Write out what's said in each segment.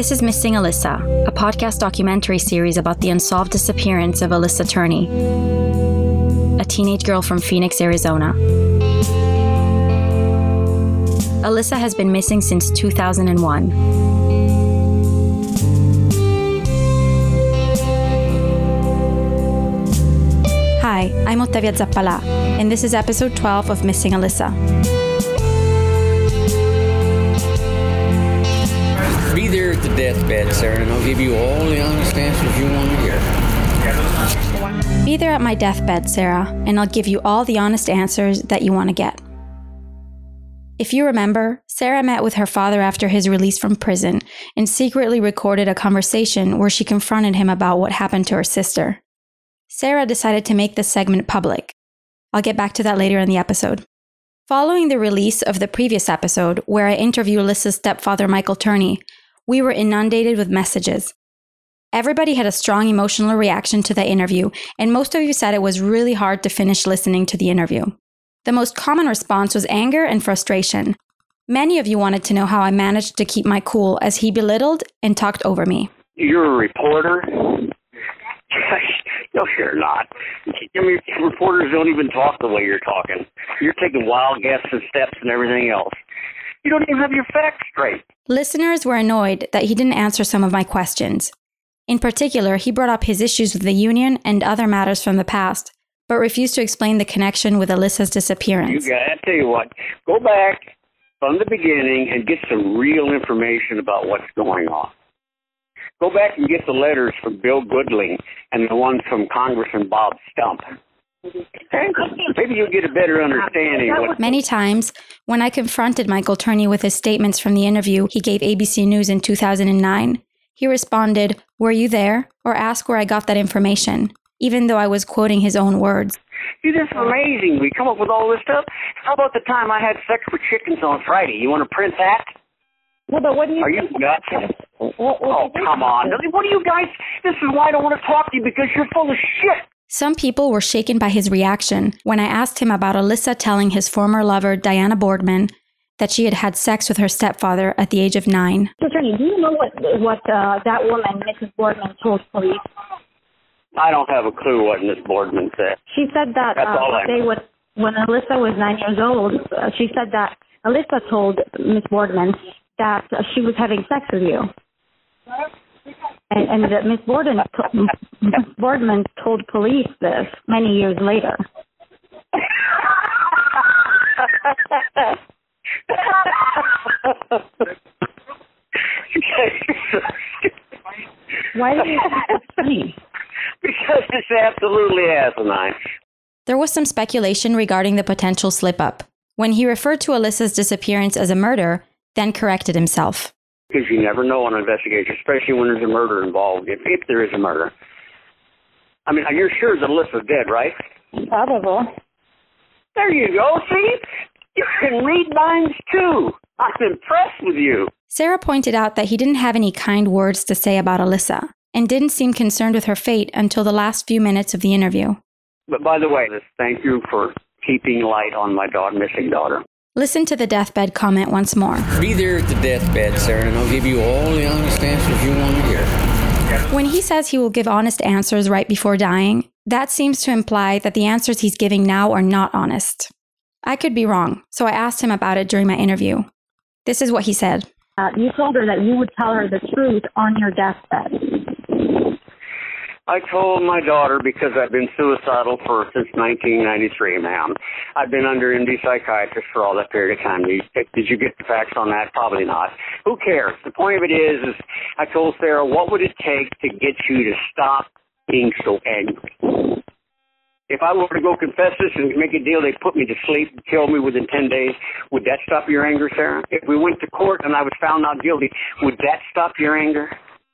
This is Missing Alyssa, a podcast documentary series about the unsolved disappearance of Alyssa Turney, a teenage girl from Phoenix, Arizona. Alyssa has been missing since 2001. Hi, I'm Ottavia Zappalà, and this is episode 12 of Missing Alyssa. Be there at the deathbed, Sarah, and I'll give you all the honest answers you want to hear. Be there at my deathbed, Sarah, and I'll give you all the honest answers that you want to get. If you remember, Sarah met with her father after his release from prison and secretly recorded a conversation where she confronted him about what happened to her sister. Sarah decided to make this segment public. I'll get back to that later in the episode. Following the release of the previous episode, where I interviewed Alyssa's stepfather, Michael Turney, we were inundated with messages. Everybody had a strong emotional reaction to the interview, and most of you said it was really hard to finish listening to the interview. The most common response was anger and frustration. Many of you wanted to know how I managed to keep my cool as he belittled and talked over me. You're a reporter? No, you're not. I mean, reporters don't even talk the way you're talking. You're taking wild guesses and steps and everything else. You don't even have your facts straight. Listeners were annoyed that he didn't answer some of my questions. In particular, he brought up his issues with the union and other matters from the past, but refused to explain the connection with Alyssa's disappearance. I tell you what, go back from the beginning and get some real information about what's going on. Go back and get the letters from Bill Goodling and the ones from Congressman Bob Stump. Maybe you'll get a better understanding. Many times, when I confronted Michael Turney with his statements from the interview he gave ABC News in 2009, he responded, "Were you there?" or asked where I got that information, even though I was quoting his own words. See, this is amazing. We come up with all this stuff. How about the time I had sex with chickens on Friday? You want to print that? Well, but what do you? Are you nuts? Oh, come on. What do you guys? This is why I don't want to talk to you, because you're full of shit. Some people were shaken by his reaction when I asked him about Alyssa telling his former lover, Diana Boardman, that she had had sex with her stepfather at the age of 9. Attorney, do you know what that woman, Mrs. Boardman, told police? I don't have a clue what Miss Boardman said. She said that when Alyssa was 9 years old, she said that Alyssa told Miss Boardman that she was having sex with you. And that Miss Boardman told police this many years later. Why did you think that's funny? Because it's absolutely asinine. There was some speculation regarding the potential slip-up, when he referred to Alyssa's disappearance as a murder, then corrected himself. Because you never know on an investigation, especially when there's a murder involved, if there is a murder. I mean, you're sure that Alyssa's dead, right? Probably. There you go, see? You can read minds, too. I'm impressed with you. Sarah pointed out that he didn't have any kind words to say about Alyssa, and didn't seem concerned with her fate until the last few minutes of the interview. But by the way, thank you for keeping light on my missing daughter. Listen to the deathbed comment once more. Be there at the deathbed, Sarah, and I'll give you all the honest answers you want to hear. When he says he will give honest answers right before dying, that seems to imply that the answers he's giving now are not honest. I could be wrong, so I asked him about it during my interview. This is what he said. You told her that you would tell her the truth on your deathbed. I told my daughter because I've been suicidal since 1993, ma'am. I've been under MD psychiatrist for all that period of time. Did you get the facts on that? Probably not. Who cares? The point of it is I told Sarah, what would it take to get you to stop being so angry? If I were to go confess this and make a deal, they'd put me to sleep and kill me within 10 days, would that stop your anger, Sarah? If we went to court and I was found not guilty, would that stop your anger?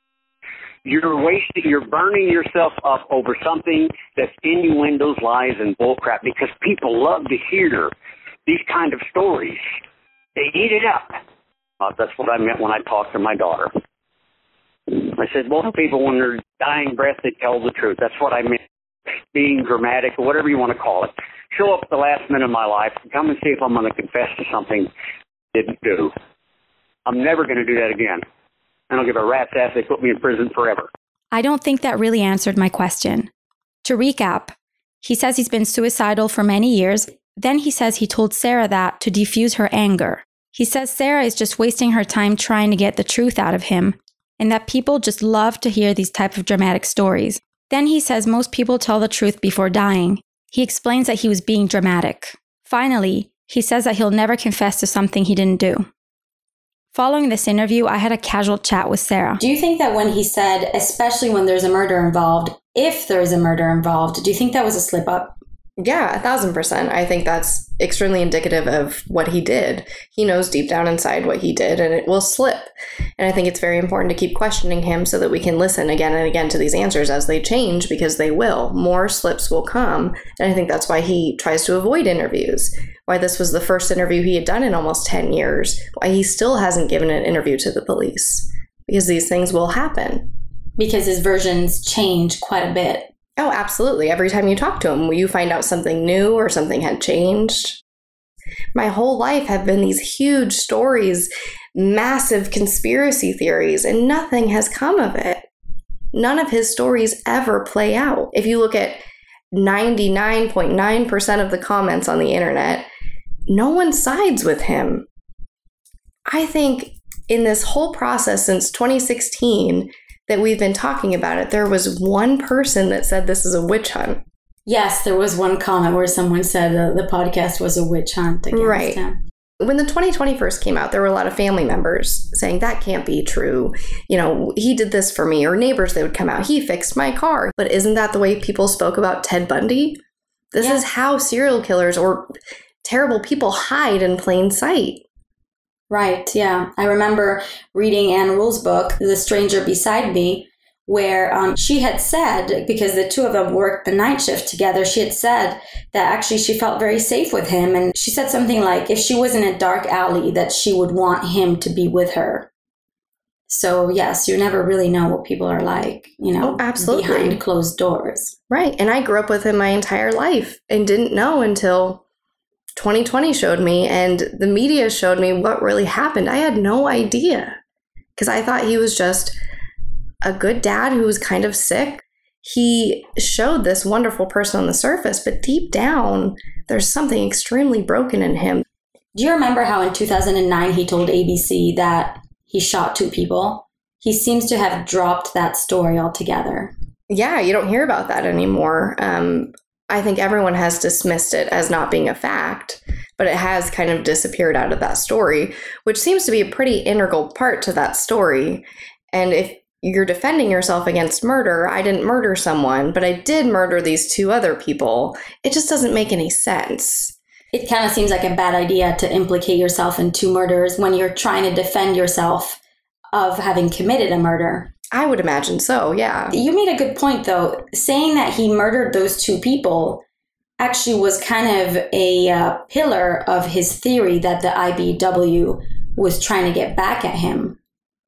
You're burning yourself up over something that's innuendos, lies, and bullcrap, because people love to hear these kind of stories. They eat it up. That's what I meant when I talked to my daughter. I said, most people, when they're dying breath, they tell the truth. That's what I meant. Being dramatic, or whatever you want to call it. Show up at the last minute of my life and come and see if I'm going to confess to something I didn't do. I'm never going to do that again. and I'll give a rat's ass they put me in prison forever. I don't think that really answered my question. To recap, he says he's been suicidal for many years. Then he says he told Sarah that to defuse her anger. He says Sarah is just wasting her time trying to get the truth out of him, and that people just love to hear these type of dramatic stories. Then he says most people tell the truth before dying. He explains that he was being dramatic. Finally, he says that he'll never confess to something he didn't do. Following this interview, I had a casual chat with Sarah. Do you think that when he said, especially when there's a murder involved, if there is a murder involved, do you think that was a slip up? Yeah, 1,000%. I think that's extremely indicative of what he did. He knows deep down inside what he did, and it will slip. And I think it's very important to keep questioning him so that we can listen again and again to these answers as they change, because they will. More slips will come. And I think that's why he tries to avoid interviews, why this was the first interview he had done in almost 10 years, why he still hasn't given an interview to the police, because these things will happen. Because his versions change quite a bit. Oh, absolutely. Every time you talk to him, you find out something new or something had changed. My whole life have been these huge stories, massive conspiracy theories, and nothing has come of it. None of his stories ever play out. If you look at 99.9% of the comments on the internet, no one sides with him. I think in this whole process since 2016, that we've been talking about it, there was one person that said this is a witch hunt. Yes, there was one comment where someone said the podcast was a witch hunt against him. When the 2020 first came out, there were a lot of family members saying that can't be true. You know, he did this for me, or neighbors, they would come out, he fixed my car. But isn't that the way people spoke about Ted Bundy? This is how serial killers or terrible people hide in plain sight. Right, yeah. I remember reading Ann Rule's book, The Stranger Beside Me, where she had said, because the two of them worked the night shift together, she had said that actually she felt very safe with him. And she said something like, if she was in a dark alley, that she would want him to be with her. So yes, you never really know what people are like, you know, absolutely. Behind closed doors. Right. And I grew up with him my entire life and didn't know until 2020 showed me, and the media showed me what really happened. I had no idea, because I thought he was just a good dad who was kind of sick. He showed this wonderful person on the surface, but deep down, there's something extremely broken in him. Do you remember how in 2009 he told ABC that he shot 2 people? He seems to have dropped that story altogether. Yeah, you don't hear about that anymore. I think everyone has dismissed it as not being a fact, but it has kind of disappeared out of that story, which seems to be a pretty integral part to that story. And if you're defending yourself against murder, I didn't murder someone, but I did murder these 2 other people, it just doesn't make any sense. It kind of seems like a bad idea to implicate yourself in 2 murders when you're trying to defend yourself of having committed a murder. I would imagine so, yeah. You made a good point, though. Saying that he murdered those 2 people actually was kind of a pillar of his theory that the IBW was trying to get back at him.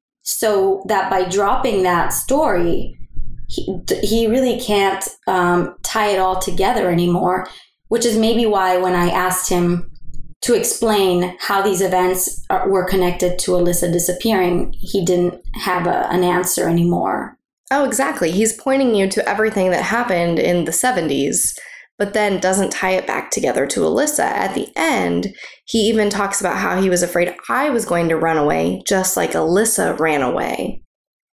So that by dropping that story, he really can't tie it all together anymore, which is maybe why when I asked him to explain how these events were connected to Alyssa disappearing, he didn't have an answer anymore. Oh, exactly. He's pointing you to everything that happened in the 70s, but then doesn't tie it back together to Alyssa. At the end, he even talks about how he was afraid I was going to run away, just like Alyssa ran away.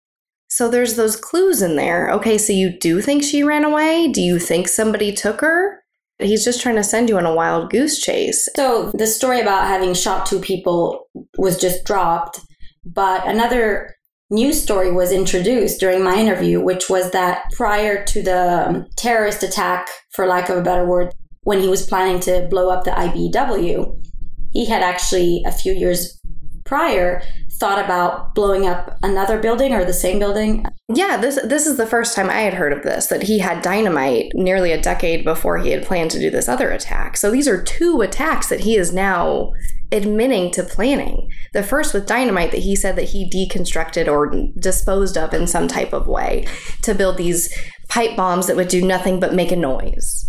So there's those clues in there. Okay, so you do think she ran away? Do you think somebody took her? He's just trying to send you on a wild goose chase. So the story about having shot 2 people was just dropped, but another news story was introduced during my interview, which was that prior to the terrorist attack, for lack of a better word, when he was planning to blow up the IBW, he had actually a few years prior thought about blowing up another building or the same building. Yeah, this is the first time I had heard of this, that he had dynamite nearly a decade before he had planned to do this other attack. So these are 2 attacks that he is now admitting to planning. The first with dynamite that he said that he deconstructed or disposed of in some type of way to build these pipe bombs that would do nothing but make a noise.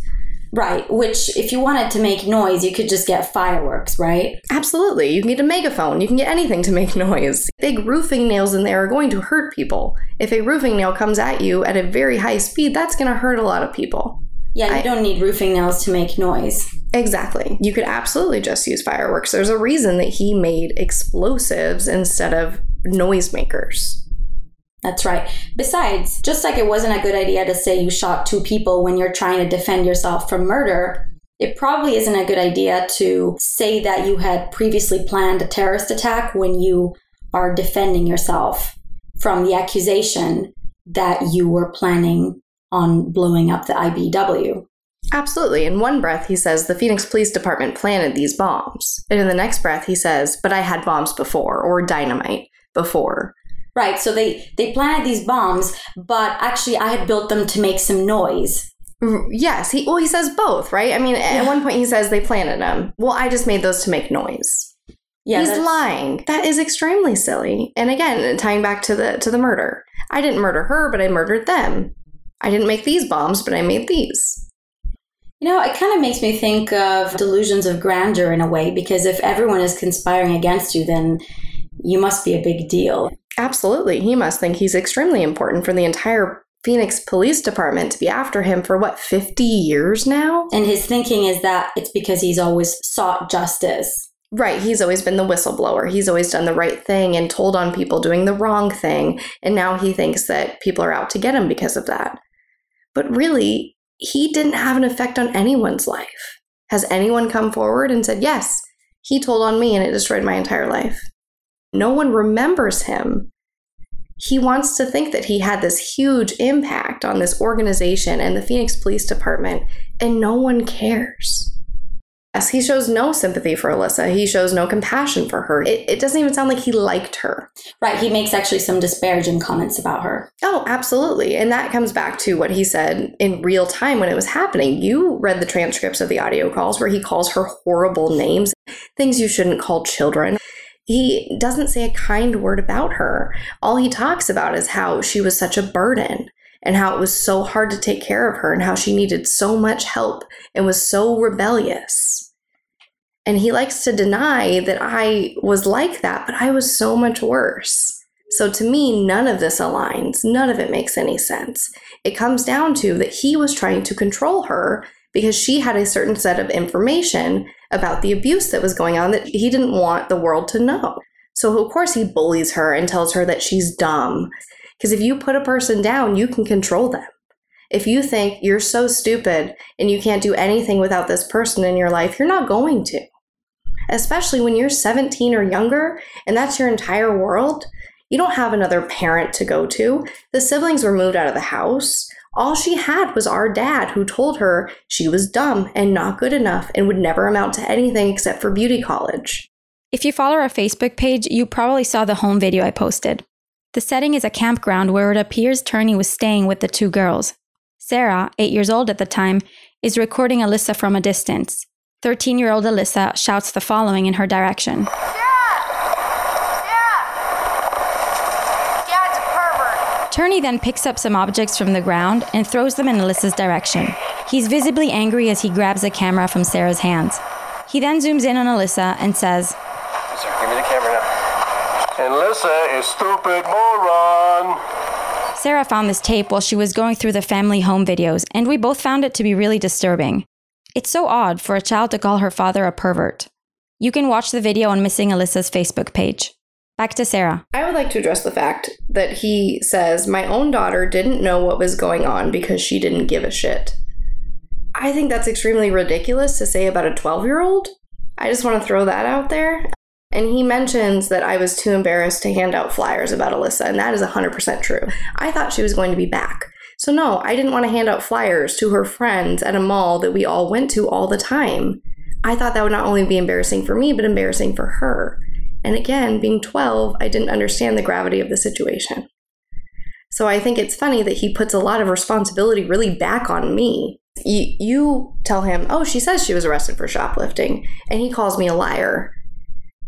Right, which if you wanted to make noise, you could just get fireworks, right? Absolutely. You can get a megaphone. You can get anything to make noise. Big roofing nails in there are going to hurt people. If a roofing nail comes at you at a very high speed, that's going to hurt a lot of people. Yeah, you don't need roofing nails to make noise. Exactly. You could absolutely just use fireworks. There's a reason that he made explosives instead of noisemakers. That's right. Besides, just like it wasn't a good idea to say you shot 2 people when you're trying to defend yourself from murder, it probably isn't a good idea to say that you had previously planned a terrorist attack when you are defending yourself from the accusation that you were planning on blowing up the IBW. Absolutely. In one breath, he says the Phoenix Police Department planted these bombs. And in the next breath, he says, but I had bombs before, or dynamite before. Right, so they planted these bombs, but actually I had built them to make some noise. Yes, he says both, right? I mean, at one point he says they planted them. Well, I just made those to make noise. Yeah, he's lying. That is extremely silly. And again, tying back to the murder. I didn't murder her, but I murdered them. I didn't make these bombs, but I made these. You know, it kind of makes me think of delusions of grandeur in a way, because if everyone is conspiring against you, then you must be a big deal. Absolutely. He must think he's extremely important for the entire Phoenix Police Department to be after him for, 50 years now? And his thinking is that it's because he's always sought justice. Right. He's always been the whistleblower. He's always done the right thing and told on people doing the wrong thing. And now he thinks that people are out to get him because of that. But really, he didn't have an effect on anyone's life. Has anyone come forward and said, yes, he told on me and it destroyed my entire life? No one remembers him. He wants to think that he had this huge impact on this organization and the Phoenix Police Department, and no one cares. Yes, he shows no sympathy for Alyssa. He shows no compassion for her. It doesn't even sound like he liked her. Right, he makes actually some disparaging comments about her. Oh, absolutely. And that comes back to what he said in real time when it was happening. You read the transcripts of the audio calls where he calls her horrible names, things you shouldn't call children. He doesn't say a kind word about her. All he talks about is how she was such a burden and how it was so hard to take care of her and how she needed so much help and was so rebellious. And he likes to deny that I was like that, but I was so much worse. So to me, none of this aligns. None of it makes any sense. It comes down to that he was trying to control her because she had a certain set of information about the abuse that was going on that he didn't want the world to know. So of course he bullies her and tells her that she's dumb. Because if you put a person down, you can control them. If you think you're so stupid and you can't do anything without this person in your life, you're not going to. Especially when you're 17 or younger and that's your entire world. You don't have another parent to go to. The siblings were moved out of the house. All she had was our dad, who told her she was dumb and not good enough and would never amount to anything except for beauty college. If you follow our Facebook page, you probably saw the home video I posted. The setting is a campground where it appears Turney was staying with the 2 girls. Sarah, 8 years old at the time, is recording Alyssa from a distance. 13-year-old Alyssa shouts the following in her direction. Turney then picks up some objects from the ground and throws them in Alyssa's direction. He's visibly angry as he grabs the camera from Sarah's hands. He then zooms in on Alyssa and says, Sir, give me the camera now. And Alyssa is stupid moron. Sarah found this tape while she was going through the family home videos, and we both found it to be really disturbing. It's so odd for a child to call her father a pervert. You can watch the video on Missing Alyssa's Facebook page. Back to Sarah. I would like to address the fact that he says, my own daughter didn't know what was going on because she didn't give a shit. I think that's extremely ridiculous to say about a 12-year-old. I just want to throw that out there. And he mentions that I was too embarrassed to hand out flyers about Alyssa, and that is 100% true. I thought she was going to be back. So no, I didn't want to hand out flyers to her friends at a mall that we all went to all the time. I thought that would not only be embarrassing for me, but embarrassing for her. And again, being 12, I didn't understand the gravity of the situation. So I think it's funny that he puts a lot of responsibility really back on me. You tell him, oh, she says she was arrested for shoplifting, and he calls me a liar.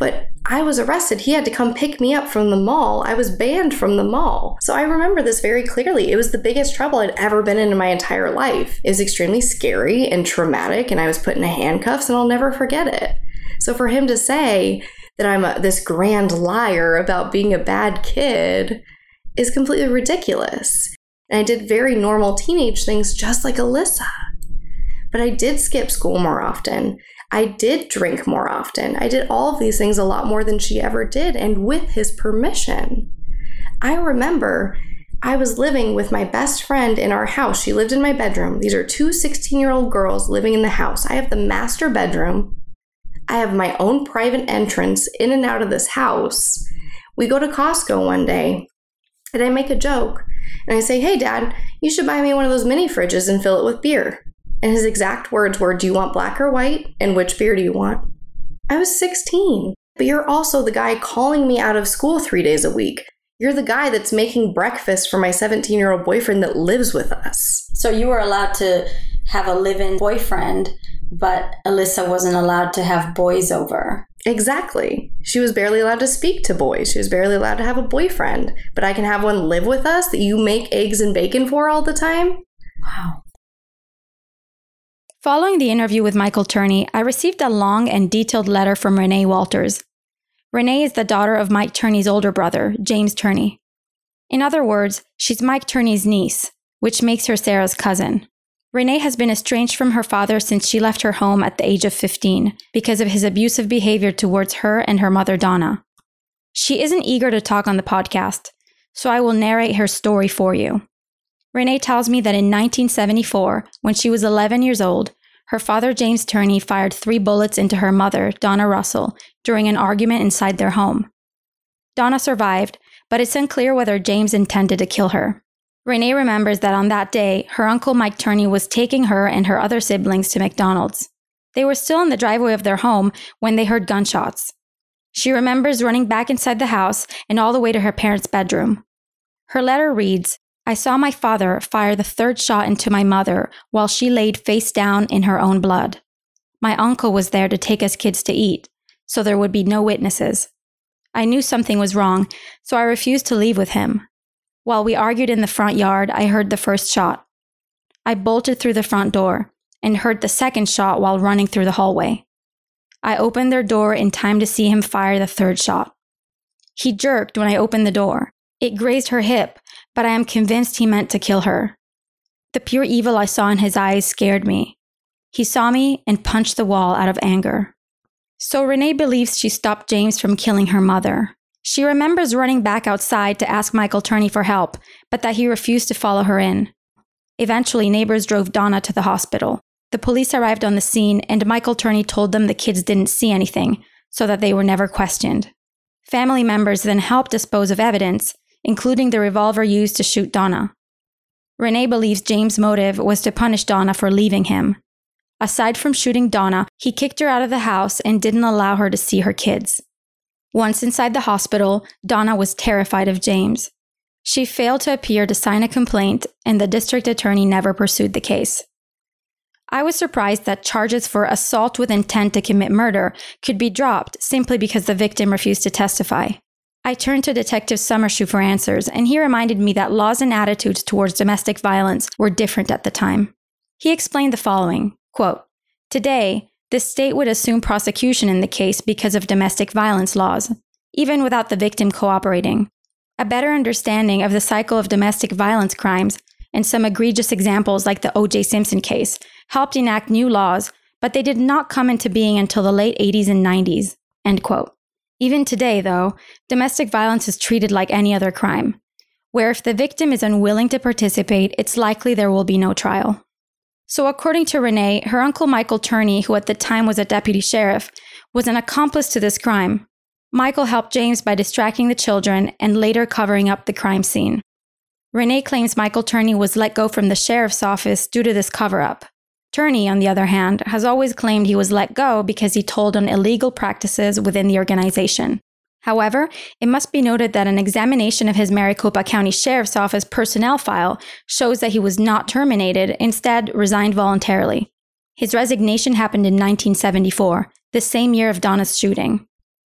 But I was arrested. He had to come pick me up from the mall. I was banned from the mall. So I remember this very clearly. It was the biggest trouble I'd ever been in my entire life. It was extremely scary and traumatic, and I was put in handcuffs, and I'll never forget it. So for him to say that I'm this grand liar about being a bad kid is completely ridiculous. And I did very normal teenage things just like Alyssa. But I did skip school more often. I did drink more often. I did all of these things a lot more than she ever did, and with his permission. I remember I was living with my best friend in our house. She lived in my bedroom. These are two 16-year-old girls living in the house. I have the master bedroom. I have my own private entrance in and out of this house. We go to Costco one day, and I make a joke, and I say, "Hey, Dad, you should buy me one of those mini fridges and fill it with beer." And his exact words were, "Do you want black or white? And which beer do you want?" I was 16. But you're also the guy calling me out of school 3 days a week. You're the guy that's making breakfast for my 17-year-old boyfriend that lives with us. So you were allowed to have a live-in boyfriend, but Alyssa wasn't allowed to have boys over. Exactly. She was barely allowed to speak to boys. She was barely allowed to have a boyfriend. But I can have one live with us that you make eggs and bacon for all the time? Wow. Following the interview with Michael Turney, I received a long and detailed letter from Renee Walters. Renee is the daughter of Mike Turney's older brother, James Turney. In other words, she's Mike Turney's niece, which makes her Sarah's cousin. Renee has been estranged from her father since she left her home at the age of 15 because of his abusive behavior towards her and her mother, Donna. She isn't eager to talk on the podcast, so I will narrate her story for you. Renee tells me that in 1974, when she was 11 years old, her father, James Turney, fired 3 bullets into her mother, Donna Russell, during an argument inside their home. Donna survived, but it's unclear whether James intended to kill her. Renee remembers that on that day, her uncle Mike Turney was taking her and her other siblings to McDonald's. They were still in the driveway of their home when they heard gunshots. She remembers running back inside the house and all the way to her parents' bedroom. Her letter reads, "I saw my father fire the 3rd shot into my mother while she laid face down in her own blood. My uncle was there to take us kids to eat, so there would be no witnesses. I knew something was wrong, so I refused to leave with him. While we argued in the front yard, I heard the 1st shot. I bolted through the front door and heard the 2nd shot while running through the hallway. I opened their door in time to see him fire the 3rd shot. He jerked when I opened the door. It grazed her hip, but I am convinced he meant to kill her. The pure evil I saw in his eyes scared me. He saw me and punched the wall out of anger." So Renee believes she stopped James from killing her mother. She remembers running back outside to ask Michael Turney for help, but that he refused to follow her in. Eventually, neighbors drove Donna to the hospital. The police arrived on the scene, and Michael Turney told them the kids didn't see anything, so that they were never questioned. Family members then helped dispose of evidence, including the revolver used to shoot Donna. Renee believes James' motive was to punish Donna for leaving him. Aside from shooting Donna, he kicked her out of the house and didn't allow her to see her kids. Once inside the hospital, Donna was terrified of James. She failed to appear to sign a complaint, and the district attorney never pursued the case. I was surprised that charges for assault with intent to commit murder could be dropped simply because the victim refused to testify. I turned to Detective Summershoe for answers, and he reminded me that laws and attitudes towards domestic violence were different at the time. He explained the following, quote, "Today, the state would assume prosecution in the case because of domestic violence laws, even without the victim cooperating. A better understanding of the cycle of domestic violence crimes and some egregious examples like the O.J. Simpson case helped enact new laws, but they did not come into being until the late 80s and 90s, end quote. Even today, though, domestic violence is treated like any other crime, where if the victim is unwilling to participate, it's likely there will be no trial. So according to Renee, her uncle Michael Turney, who at the time was a deputy sheriff, was an accomplice to this crime. Michael helped James by distracting the children and later covering up the crime scene. Renee claims Michael Turney was let go from the sheriff's office due to this cover-up. Turney, on the other hand, has always claimed he was let go because he told on illegal practices within the organization. However, it must be noted that an examination of his Maricopa County Sheriff's Office personnel file shows that he was not terminated, instead resigned voluntarily. His resignation happened in 1974, the same year of Donna's shooting.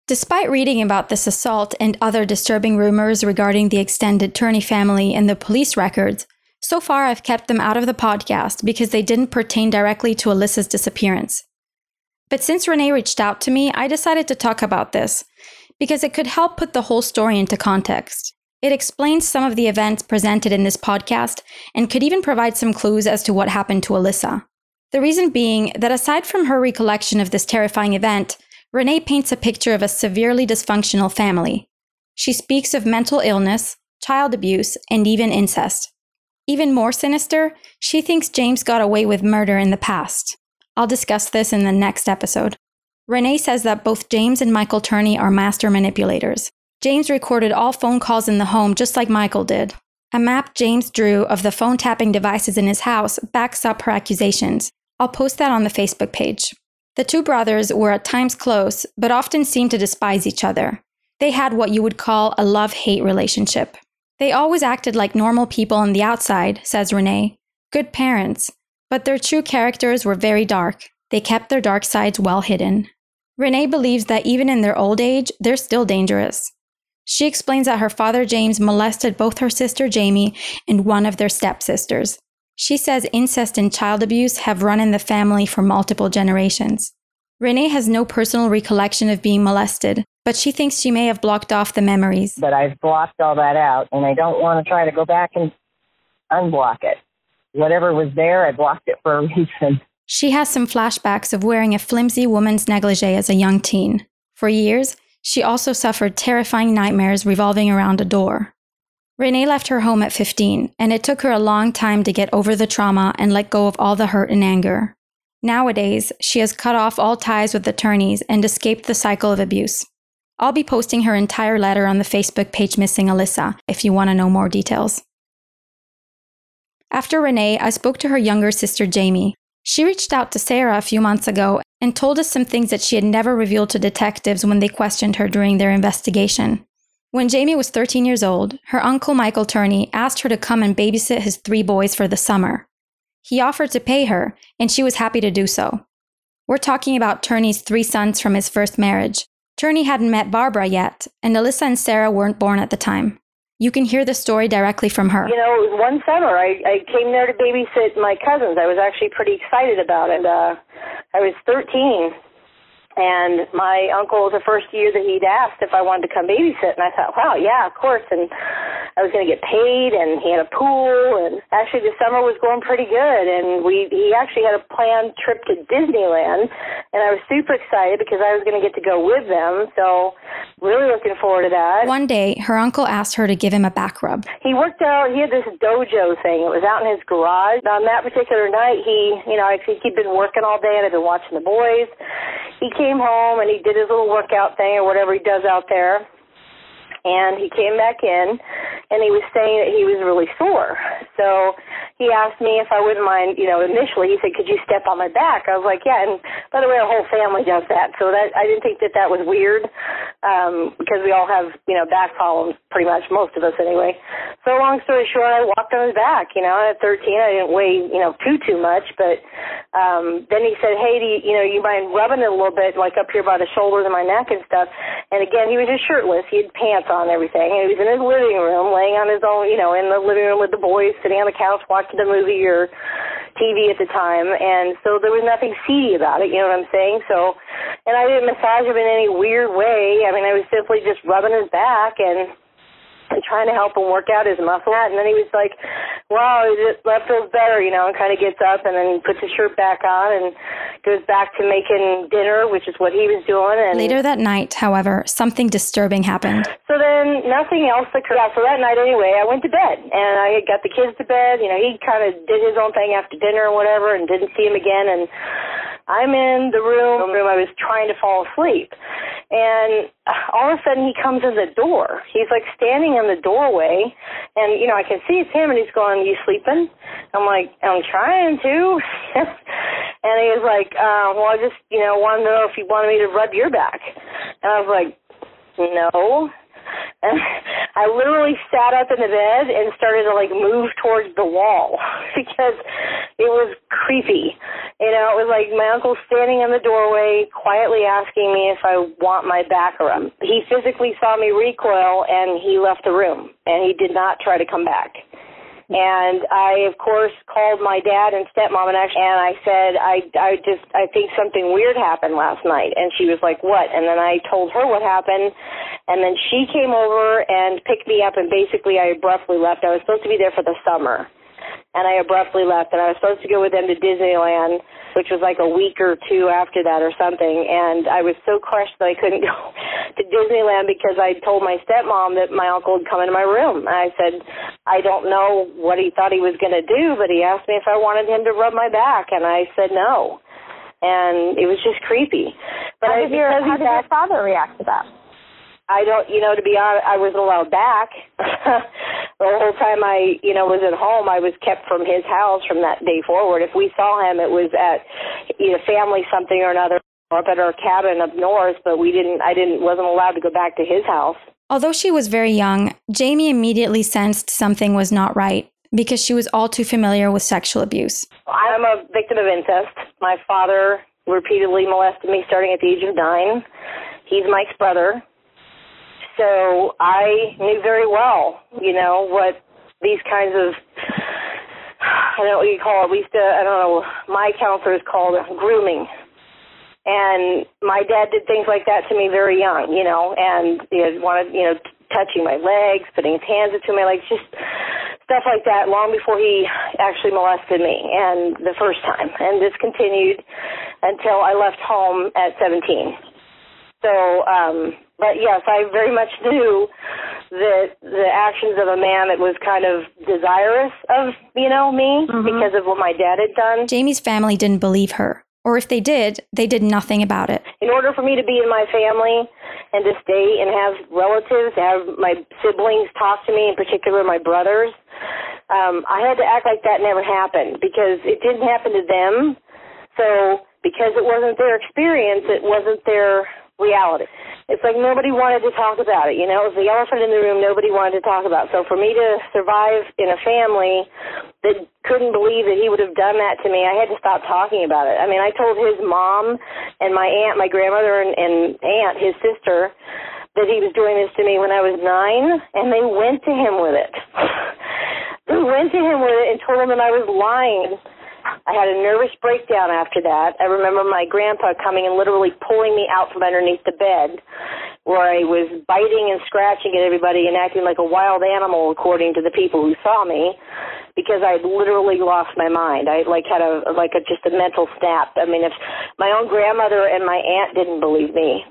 Despite reading about this assault and other disturbing rumors regarding the extended Turney family and the police records, so far I've kept them out of the podcast because they didn't pertain directly to Alyssa's disappearance. But since Renee reached out to me, I decided to talk about this because it could help put the whole story into context. It explains some of the events presented in this podcast and could even provide some clues as to what happened to Alyssa. The reason being that aside from her recollection of this terrifying event, Renee paints a picture of a severely dysfunctional family. She speaks of mental illness, child abuse, and even incest. Even more sinister, she thinks James got away with murder in the past. I'll discuss this in the next episode. Renee says that both James and Michael Turney are master manipulators. James recorded all phone calls in the home just like Michael did. A map James drew of the phone tapping devices in his house backs up her accusations. I'll post that on the Facebook page. The two brothers were at times close, but often seemed to despise each other. They had what you would call a love-hate relationship. They always acted like normal people on the outside, says Renee. Good parents, but their true characters were very dark. They kept their dark sides well hidden. Renee believes that even in their old age, they're still dangerous. She explains that her father James molested both her sister Jamie and one of their stepsisters. She says incest and child abuse have run in the family for multiple generations. Renee has no personal recollection of being molested, but she thinks she may have blocked off the memories. But I've blocked all that out, and I don't want to try to go back and unblock it. Whatever was there, I blocked it for a reason. She has some flashbacks of wearing a flimsy woman's negligee as a young teen. For years, she also suffered terrifying nightmares revolving around a door. Renee left her home at 15, and it took her a long time to get over the trauma and let go of all the hurt and anger. Nowadays, she has cut off all ties with the Turneys and escaped the cycle of abuse. I'll be posting her entire letter on the Facebook page Missing Alyssa if you want to know more details. After Renee, I spoke to her younger sister Jamie. She reached out to Sarah a few months ago and told us some things that she had never revealed to detectives when they questioned her during their investigation. When Jamie was 13 years old, her uncle Michael Turney asked her to come and babysit his 3 boys for the summer. He offered to pay her, and she was happy to do so. We're talking about Turney's 3 sons from his first marriage. Turney hadn't met Barbara yet, and Alyssa and Sarah weren't born at the time. You can hear the story directly from her. You know, it was one summer. I came there to babysit my cousins. I was actually pretty excited about it. I was 13. And my uncle, the first year that he'd asked if I wanted to come babysit, and I thought, wow, yeah, of course. And I was going to get paid, and he had a pool, and actually the summer was going pretty good. And he actually had a planned trip to Disneyland, and I was super excited because I was going to get to go with them. So really looking forward to that. One day, her uncle asked her to give him a back rub. He worked out, he had this dojo thing. It was out in his garage. On that particular night, he'd been working all day, and I'd been watching the boys. He came home and he did his little workout thing or whatever he does out there. And he came back in and he was saying that he was really sore. So he asked me if I wouldn't mind, initially he said, could you step on my back? I was like, yeah. And by the way, our whole family does that. So that I didn't think that was weird because we all have, back problems, pretty much, most of us anyway. So long story short, I walked on his back. At 13, I didn't weigh, too much. But then he said, hey, do you mind rubbing it a little bit, like up here by the shoulders and my neck and stuff? And again, he was just shirtless. He had pants on and everything. And he was in his living room, laying on his own, in the living room with the boys, sitting on the couch watching a movie or TV at the time. And so there was nothing seedy about it, you know what I'm saying? So, and I didn't massage him in any weird way. I mean, I was simply just rubbing his back and trying to help him work out his muscle. And then he was like, wow, that feels better, and kind of gets up and then puts his shirt back on and goes back to making dinner, which is what he was doing. And later that night, however, something disturbing happened. So then nothing else occurred. Yeah, so that night anyway, I went to bed and I got the kids to bed. He kind of did his own thing after dinner or whatever and didn't see him again. And I'm in the room. I was trying to fall asleep. And all of a sudden he comes in the door. He's like standing in the doorway and, I can see it's him and he's going, you sleeping? I'm like, I'm trying to. And he was like, well, I just, wanted to know if you wanted me to rub your back. And I was like, no. And I literally sat up in the bed and started to move towards the wall because it was creepy. You know, it was like my uncle standing in the doorway, quietly asking me if I want my back rub. He physically saw me recoil, and he left the room, and he did not try to come back. And I, of course, called my dad and stepmom, and I said, I think something weird happened last night. And she was like, what? And then I told her what happened, and then she came over and picked me up, and basically I abruptly left. I was supposed to be there for the summer, and I abruptly left, and I was supposed to go with them to Disneyland, which was like a week or two after that or something, and I was so crushed that I couldn't go to Disneyland because I told my stepmom that my uncle had come into my room. And I said, I don't know what he thought he was going to do, but he asked me if I wanted him to rub my back, and I said no, and it was just creepy. But how did your father react to that? I don't, to be honest, I wasn't allowed back. The whole time I, was at home, I was kept from his house from that day forward. If we saw him, it was at family something or another, or up at our cabin up north, but wasn't allowed to go back to his house. Although she was very young, Jamie immediately sensed something was not right because she was all too familiar with sexual abuse. I'm a victim of incest. My father repeatedly molested me starting at the age of 9. He's Mike's brother. So I knew very well, what these kinds of, I don't know what you call it, my counselors called it grooming. And my dad did things like that to me very young, and wanted, touching my legs, putting his hands into my legs, just stuff like that long before he actually molested me, and the first time. And this continued until I left home at 17. So, but yes, I very much knew that the actions of a man that was kind of desirous of, me because of what my dad had done. Jamie's family didn't believe her, or if they did nothing about it. In order for me to be in my family and to stay and have relatives, to have my siblings talk to me, in particular my brothers, I had to act like that never happened because it didn't happen to them. So because it wasn't their experience, it wasn't their reality. It's like nobody wanted to talk about it, It was the elephant in the room nobody wanted to talk about. So for me to survive in a family that couldn't believe that he would have done that to me, I had to stop talking about it. I mean, I told his mom and my aunt, my grandmother and aunt, his sister, that he was doing this to me when I was 9, and they went to him with it. They went to him with it and told him that I was lying. I had a nervous breakdown after that. I remember my grandpa coming and literally pulling me out from underneath the bed where I was biting and scratching at everybody and acting like a wild animal, according to the people who saw me, because I literally lost my mind. I had just a mental snap. I mean, if my own grandmother and my aunt didn't believe me,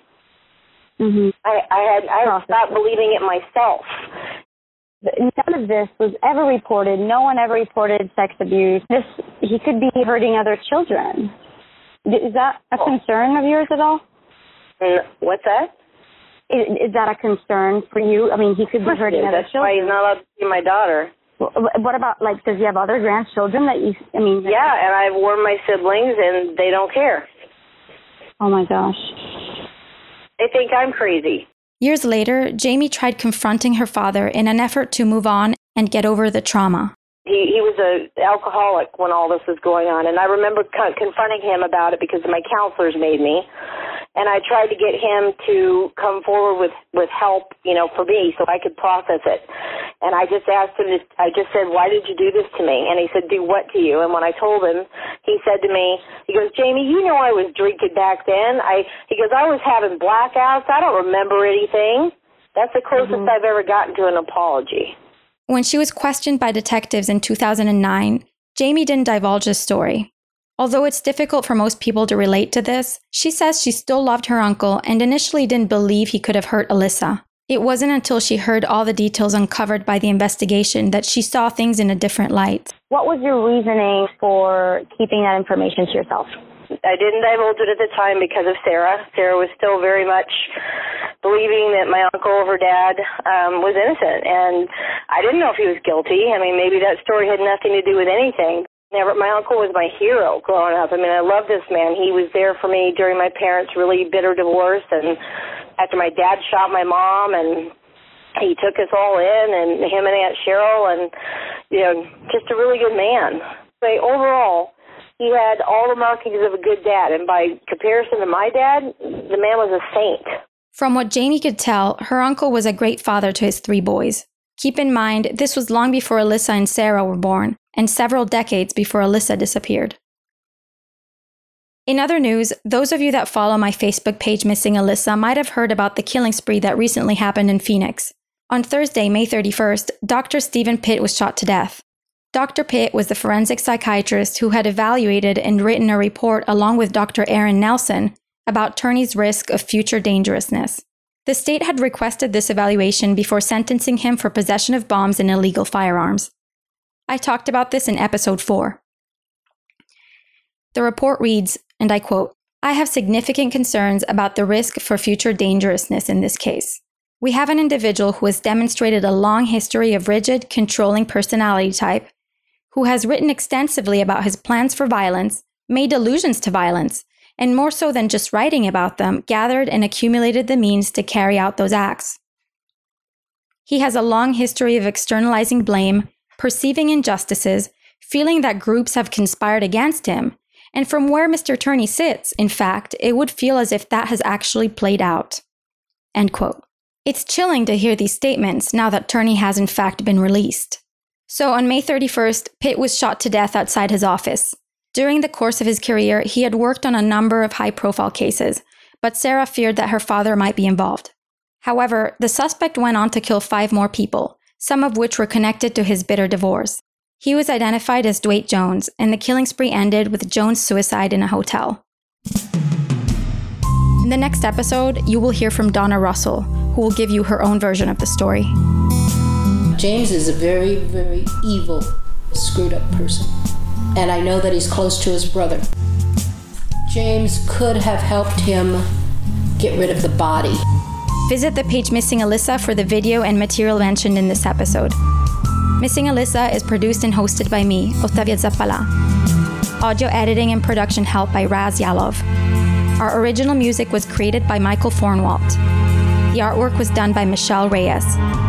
I stopped believing it myself. None of this was ever reported. No one ever reported sex abuse. He could be hurting other children. Is that a concern of yours at all? What's that? Is that a concern for you? I mean, he could be hurting other children. That's why he's not allowed to see my daughter. What about, does he have other grandchildren that Yeah, and I've warned my siblings, and they don't care. Oh, my gosh. They think I'm crazy. Years later, Jamie tried confronting her father in an effort to move on and get over the trauma. He was an alcoholic when all this was going on, and I remember confronting him about it because my counselors made me, and I tried to get him to come forward with help, for me so I could process it. And I just asked him, I just said, why did you do this to me? And he said, do what to you? And when I told him, he said to me, he goes, Jamie, I was drinking back then. He goes, I was having blackouts. I don't remember anything. That's the closest I've ever gotten to an apology. When she was questioned by detectives in 2009, Jamie didn't divulge his story. Although it's difficult for most people to relate to this, she says she still loved her uncle and initially didn't believe he could have hurt Alyssa. It wasn't until she heard all the details uncovered by the investigation that she saw things in a different light. What was your reasoning for keeping that information to yourself? I didn't divulge it at the time because of Sarah. Sarah was still very much believing that my uncle, her dad, was innocent. And I didn't know if he was guilty. I mean, maybe that story had nothing to do with anything. My uncle was my hero growing up. I mean, I love this man. He was there for me during my parents' really bitter divorce and after my dad shot my mom, and he took us all in, and him and Aunt Cheryl, and, just a really good man. Overall, He had all the markings of a good dad, and by comparison to my dad, the man was a saint. From what Jamie could tell, her uncle was a great father to his 3 boys. Keep in mind, this was long before Alyssa and Sarah were born, and several decades before Alyssa disappeared. In other news, those of you that follow my Facebook page Missing Alyssa might have heard about the killing spree that recently happened in Phoenix. On Thursday, May 31st, Dr. Stephen Pitt was shot to death. Dr. Pitt was the forensic psychiatrist who had evaluated and written a report along with Dr. Aaron Nelson about Turney's risk of future dangerousness. The state had requested this evaluation before sentencing him for possession of bombs and illegal firearms. I talked about this in episode 4. The report reads, and I quote, "I have significant concerns about the risk for future dangerousness in this case. We have an individual who has demonstrated a long history of rigid, controlling personality type, who has written extensively about his plans for violence, made allusions to violence, and more so than just writing about them, gathered and accumulated the means to carry out those acts. He has a long history of externalizing blame, perceiving injustices, feeling that groups have conspired against him, and from where Mr. Turney sits, in fact, it would feel as if that has actually played out." End quote. It's chilling to hear these statements now that Turney has in fact been released. So on May 31st, Pitt was shot to death outside his office. During the course of his career, he had worked on a number of high-profile cases, but Sarah feared that her father might be involved. However, the suspect went on to kill 5 more people, some of which were connected to his bitter divorce. He was identified as Dwight Jones, and the killing spree ended with Jones' suicide in a hotel. In the next episode, you will hear from Donna Russell, who will give you her own version of the story. James is a very, very evil, screwed up person. And I know that he's close to his brother. James could have helped him get rid of the body. Visit the page Missing Alyssa for the video and material mentioned in this episode. Missing Alyssa is produced and hosted by me, Octavia Zappala. Audio editing and production help by Raz Yalov. Our original music was created by Michael Fornwalt. The artwork was done by Michelle Reyes.